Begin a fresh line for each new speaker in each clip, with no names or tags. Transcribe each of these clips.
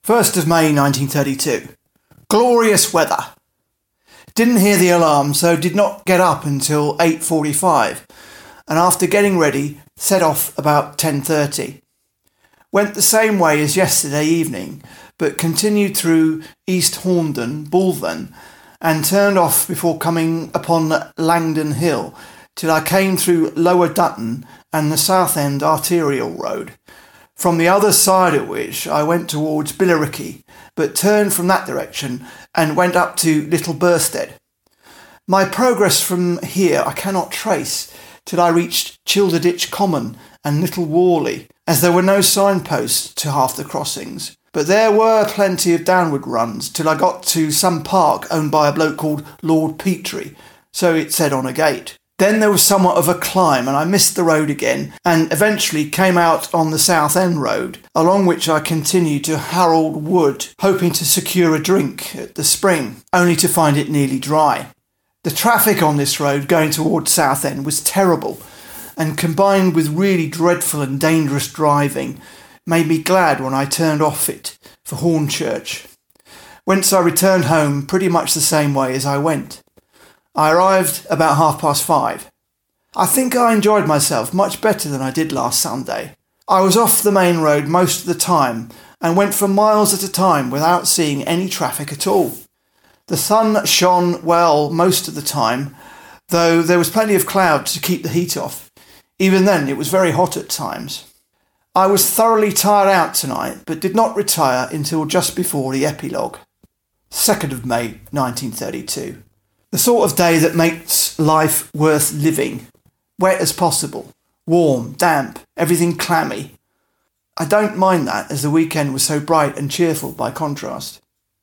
1st of May 1932. Glorious weather. Didn't hear the alarm, so did not get up until 8:45, and after getting ready, set off about 10:30. Went the same way as yesterday evening, but continued through East Horndon, Bulven, and turned off before coming upon Langdon Hill, till I came through Lower Dutton and the Southend Arterial Road, from the other side of which I went towards Billericay, but turned from that direction and went up to Little Burstead. My progress from here I cannot trace till I reached Childerditch Common and Little Worley, as there were no signposts to half the crossings, but there were plenty of downward runs till I got to some park owned by a bloke called Lord Petrie, so it said on a gate. Then there was somewhat of a climb and I missed the road again and eventually came out on the South End Road, along which I continued to Harold Wood, hoping to secure a drink at the spring, only to find it nearly dry. The traffic on this road going towards Southend was terrible, and combined with really dreadful and dangerous driving, made me glad when I turned off it for Hornchurch, whence I returned home pretty much the same way as I went. I arrived about 5:30. I think I enjoyed myself much better than I did last Sunday. I was off the main road most of the time and went for miles at a time without seeing any traffic at all. The sun shone well most of the time, though there was plenty of cloud to keep the heat off. Even then it was very hot at times. I was thoroughly tired out tonight, but did not retire until just before the epilogue. 2nd of May 1932. The sort of day that makes life worth living. Wet as possible, warm, damp, everything clammy. I don't mind that, as the weekend was so bright and cheerful by contrast.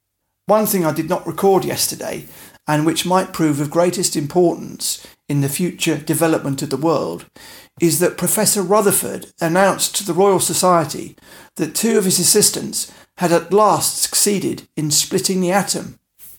One thing I did not record yesterday, and which might prove of greatest importance in the future development of the world, is that Professor Rutherford announced to the Royal Society that 2 of his assistants had at last succeeded in splitting the atom.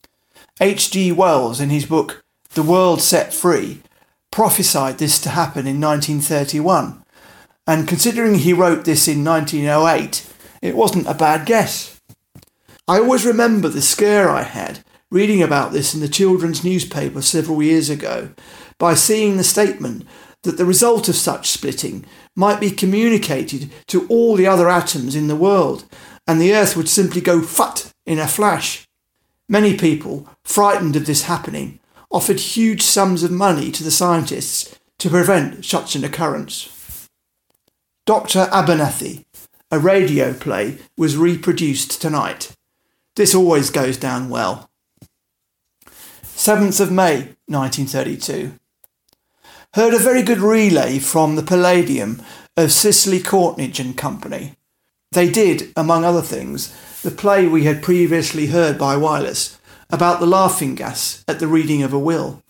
H.G. Wells, in his book The World Set Free, prophesied this to happen in 1931, and considering he wrote this in 1908, it wasn't a bad guess. I always remember the scare I had reading about this in the children's newspaper several years ago, by seeing the statement that the result of such splitting might be communicated to all the other atoms in the world, and the Earth would simply go phut in a flash. Many people, frightened of this happening, offered huge sums of money to the scientists to prevent such an occurrence. Dr. Abernathy, a radio play, was reproduced tonight. This always goes down well. 7th of May 1932. Heard a very good relay from the Palladium of Cicely Courtnidge and Company. They did, among other things, the play we had previously heard by wireless about the laughing gas at the reading of a will.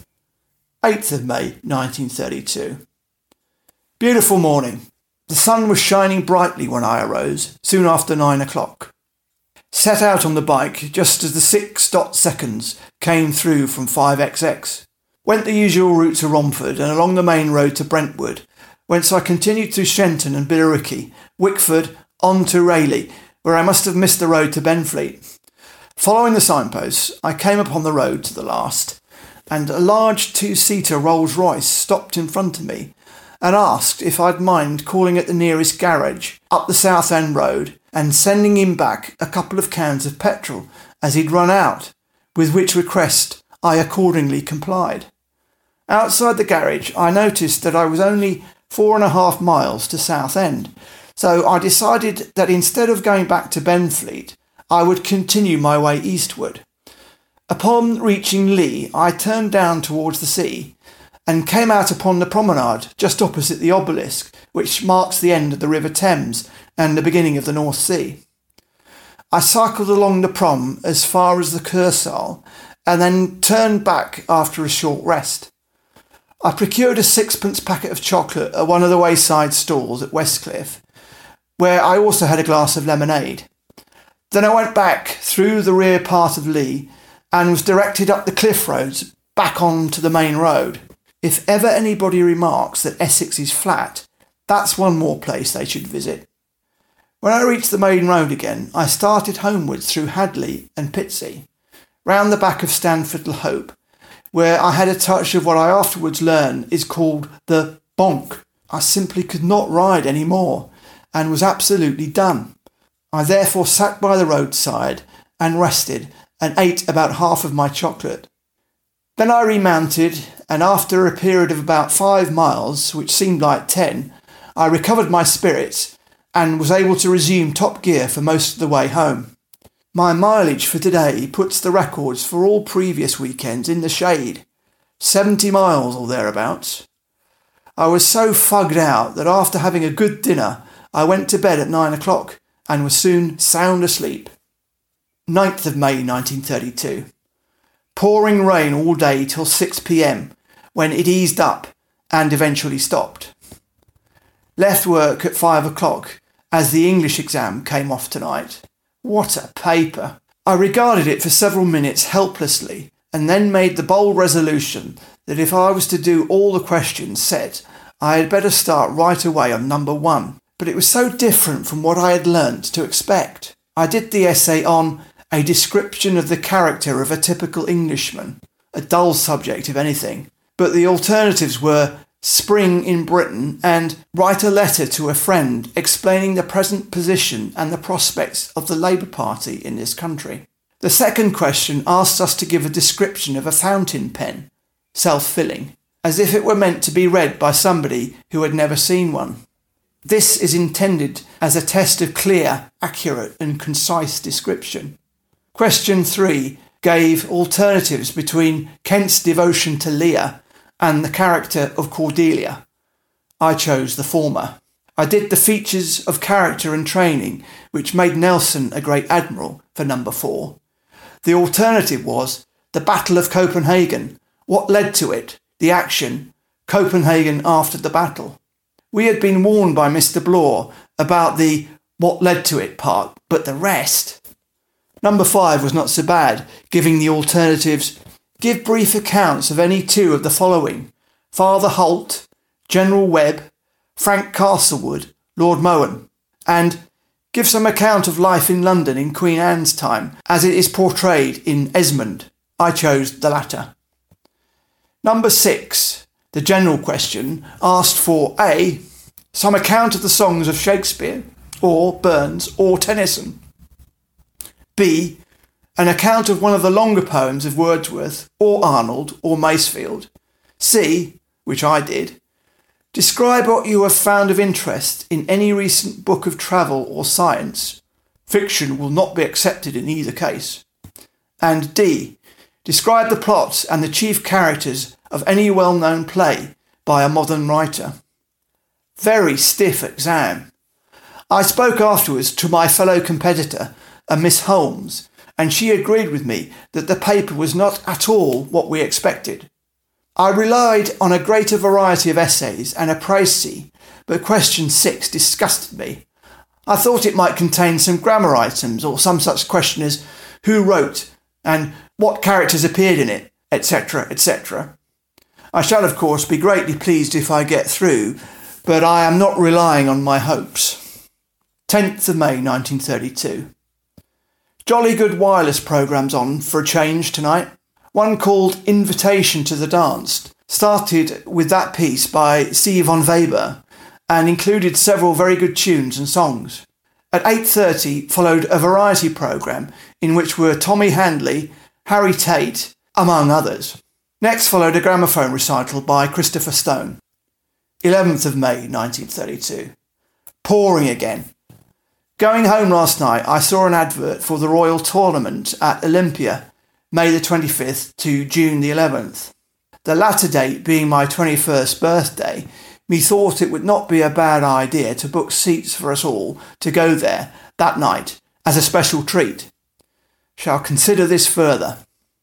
8th of May 1932. Beautiful morning. The sun was shining brightly when I arose, soon after 9 o'clock. Set out on the bike just as the 6 seconds came through from 5XX. Went the usual route to Romford and along the main road to Brentwood, whence I continued through Shenton and Billericay, Wickford, on to Rayleigh, where I must have missed the road to Benfleet. Following the signposts, I came upon the road to the last, and a large 2-seater Rolls-Royce stopped in front of me and asked if I'd mind calling at the nearest garage up the South End Road and sending him back a couple of cans of petrol as he'd run out, with which request I accordingly complied. Outside the garage, I noticed that I was only 4.5 miles to Southend, so I decided that instead of going back to Benfleet, I would continue my way eastward. Upon reaching Lee, I turned down towards the sea and came out upon the promenade just opposite the obelisk, which marks the end of the River Thames and the beginning of the North Sea. I cycled along the prom as far as the Kursaal and then turned back after a short rest. I procured a 6-pence packet of chocolate at one of the wayside stalls at Westcliff, where I also had a glass of lemonade. Then I went back through the rear part of Lee and was directed up the cliff roads back onto the main road. If ever anybody remarks that Essex is flat, that's one more place they should visit. When I reached the main road again, I started homewards through Hadley and Pitsea, round the back of Stanford Le Hope, where I had a touch of what I afterwards learned is called the bonk. I simply could not ride any more, and was absolutely done. I therefore sat by the roadside and rested, and ate about half of my chocolate. Then I remounted, and after a period of about 5 miles, which seemed like 10, I recovered my spirits and was able to resume top gear for most of the way home. My mileage for today puts the records for all previous weekends in the shade, 70 miles or thereabouts. I was so fugged out that after having a good dinner, I went to bed at 9 o'clock and was soon sound asleep. 9th of May 1932. Pouring rain all day till 6 p.m, when it eased up and eventually stopped. Left work at 5 o'clock as the English exam came off tonight. What a paper! I regarded it for several minutes helplessly and then made the bold resolution that if I was to do all the questions set, I had better start right away on number 1. But it was so different from what I had learnt to expect. I did the essay on a description of the character of a typical Englishman, a dull subject if anything, but the alternatives were spring in Britain and write a letter to a friend explaining the present position and the prospects of the Labour Party in this country. The second question asked us to give a description of a fountain pen, self-filling, as if it were meant to be read by somebody who had never seen one. This is intended as a test of clear, accurate and concise description. Question 3 gave alternatives between Kent's devotion to Lear and the character of Cordelia. I chose the former. I did the features of character and training which made Nelson a great admiral for number 4. The alternative was the Battle of Copenhagen, what led to it, the action, Copenhagen after the battle. We had been warned by Mr. Blore about the what led to it part, but the rest... Number 5 was not so bad, giving the alternatives: give brief accounts of any 2 of the following: Father Holt, General Webb, Frank Castlewood, Lord Mohun, and give some account of life in London in Queen Anne's time, as it is portrayed in Esmond. I chose the latter. Number 6, the general question, asked for A, some account of the songs of Shakespeare, or Burns, or Tennyson. B, an account of one of the longer poems of Wordsworth, or Arnold, or Masefield. C, which I did, describe what you have found of interest in any recent book of travel or science. Fiction will not be accepted in either case. And D, describe the plots and the chief characters of any well-known play by a modern writer. Very stiff exam. I spoke afterwards to my fellow competitor, a Miss Holmes, and she agreed with me that the paper was not at all what we expected. I relied on a greater variety of essays and a précis, but question 6 disgusted me. I thought it might contain some grammar items or some such question as who wrote and what characters appeared in it, etc., etc. I shall, of course, be greatly pleased if I get through, but I am not relying on my hopes. 10th of May 1932. Jolly good wireless programmes on for a change tonight. One called Invitation to the Dance started with that piece by C. von Weber and included several very good tunes and songs. At 8:30 followed a variety programme in which were Tommy Handley, Harry Tate, among others. Next followed a gramophone recital by Christopher Stone. 11th of May 1932. Pouring again. Going home last night, I saw an advert for the Royal Tournament at Olympia, May the 25th to June the 11th. The latter date being my 21st birthday, methought it would not be a bad idea to book seats for us all to go there that night as a special treat. Shall consider this further.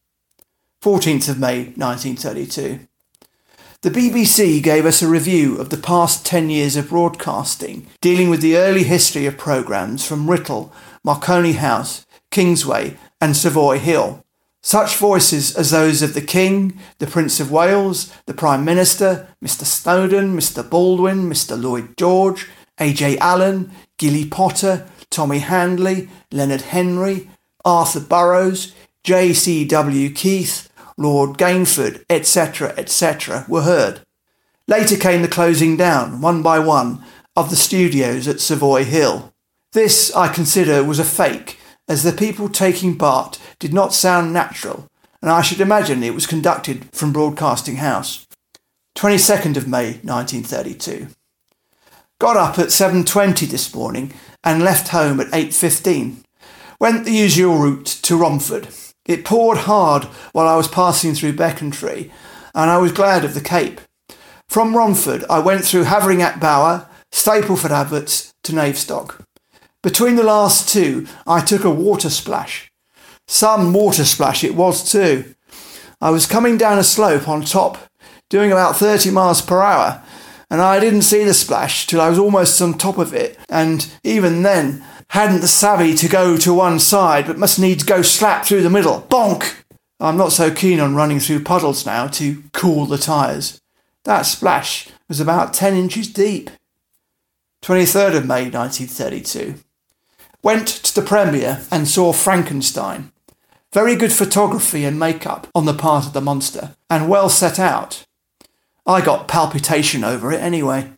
14th of May 1932. The BBC gave us a review of the past 10 years of broadcasting, dealing with the early history of programmes from Writtle, Marconi House, Kingsway and Savoy Hill. Such voices as those of the King, the Prince of Wales, the Prime Minister, Mr. Snowden, Mr. Baldwin, Mr. Lloyd George, A.J. Allen, Gilly Potter, Tommy Handley, Leonard Henry, Arthur Burrows, J.C.W. Keith, Lord Gainford, etc., were heard. Later came the closing down, one by one, of the studios at Savoy Hill. This, I consider, was a fake, as the people taking part did not sound natural, and I should imagine it was conducted from Broadcasting House. 22nd of May 1932. Got up at 7:20 this morning and left home at 8:15. Went the usual route to Romford. It poured hard while I was passing through Becontree, and I was glad of the Cape. From Romford I went through Haveringham Bower, Stapleford Abbots to Navestock. Between the last two I took a water splash. Some water splash it was too. I was coming down a slope on top, doing about 30 miles per hour, and I didn't see the splash till I was almost on top of it, and even then hadn't the savvy to go to one side, but must needs go slap through the middle. Bonk! I'm not so keen on running through puddles now to cool the tyres. That splash was about 10 inches deep. 23rd of May 1932. Went to the premiere and saw Frankenstein. Very good photography and makeup on the part of the monster, and well set out. I got palpitation over it anyway.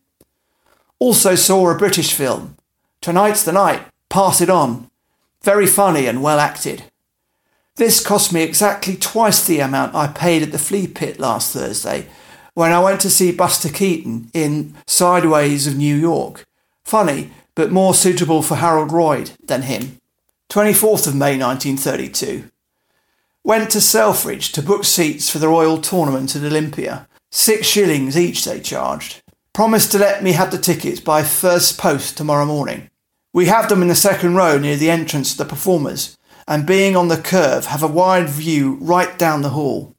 Also saw a British film, Tonight's the Night, Pass It On. Very funny and well acted. This cost me exactly twice the amount I paid at the Flea Pit last Thursday, when I went to see Buster Keaton in Sideways of New York. Funny, but more suitable for Harold Lloyd than him. 24th of May 1932. Went to Selfridge to book seats for the Royal Tournament at Olympia. 6 shillings each they charged. Promised to let me have the tickets by first post tomorrow morning. We have them in the second row near the entrance to the performers, and being on the curve have a wide view right down the hall.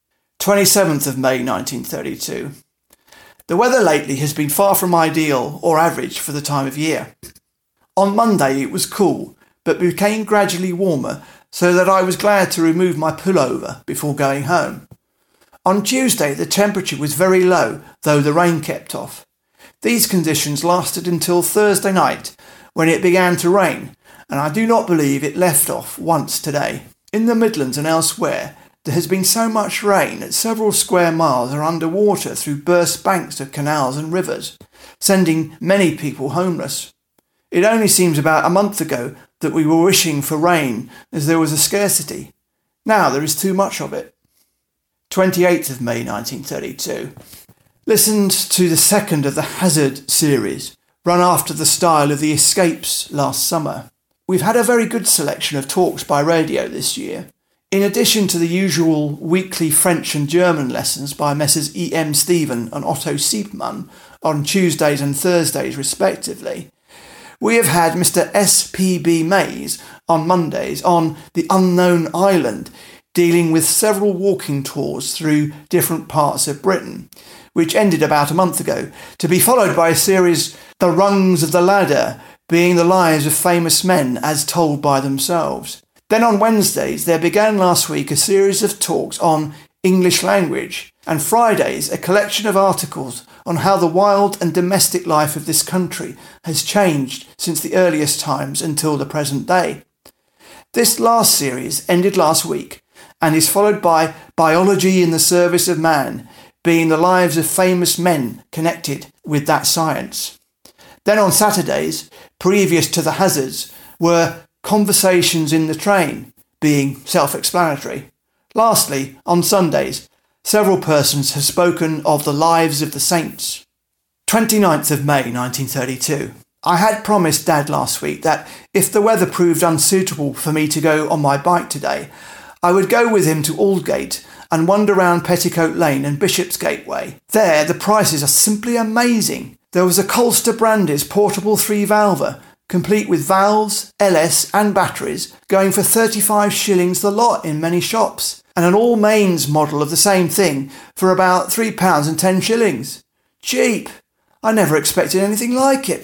27th of May 1932. The weather lately has been far from ideal or average for the time of year. On Monday it was cool, but became gradually warmer, so that I was glad to remove my pullover before going home. On Tuesday the temperature was very low, though the rain kept off. These conditions lasted until Thursday night, when it began to rain, and I do not believe it left off once today. In the Midlands and elsewhere, there has been so much rain that several square miles are under water through burst banks of canals and rivers, sending many people homeless. It only seems about a month ago that we were wishing for rain as there was a scarcity. Now there is too much of it. 28th of May 1932. Listened to the second of the Hazard series, run after the style of the Escapes last summer. We've had a very good selection of talks by radio this year. In addition to the usual weekly French and German lessons by Messrs E.M. Stephen and Otto Siepmann on Tuesdays and Thursdays respectively, we have had Mr. S.P.B. Mays on Mondays on The Unknown Island, dealing with several walking tours through different parts of Britain, which ended about a month ago, to be followed by a series, The Rungs of the Ladder, being the lives of famous men as told by themselves. Then on Wednesdays there began last week a series of talks on English language, and Fridays a collection of articles on how the wild and domestic life of this country has changed since the earliest times until the present day. This last series ended last week and is followed by Biology in the Service of Man, being the lives of famous men connected with that science. Then on Saturdays, previous to the hazards, were Conversations in the Train, being self-explanatory. Lastly, on Sundays, several persons have spoken of the lives of the saints. 29th of May 1932. I had promised Dad last week that if the weather proved unsuitable for me to go on my bike today, I would go with him to Aldgate and wander round Petticoat Lane and Bishopsgate Way. There the prices are simply amazing. There was a Colster Brandes portable 3-valver, complete with valves, LS and batteries, going for 35 shillings the lot in many shops, and an all-mains model of the same thing for about £3 and 10 shillings. Cheap! I never expected anything like it.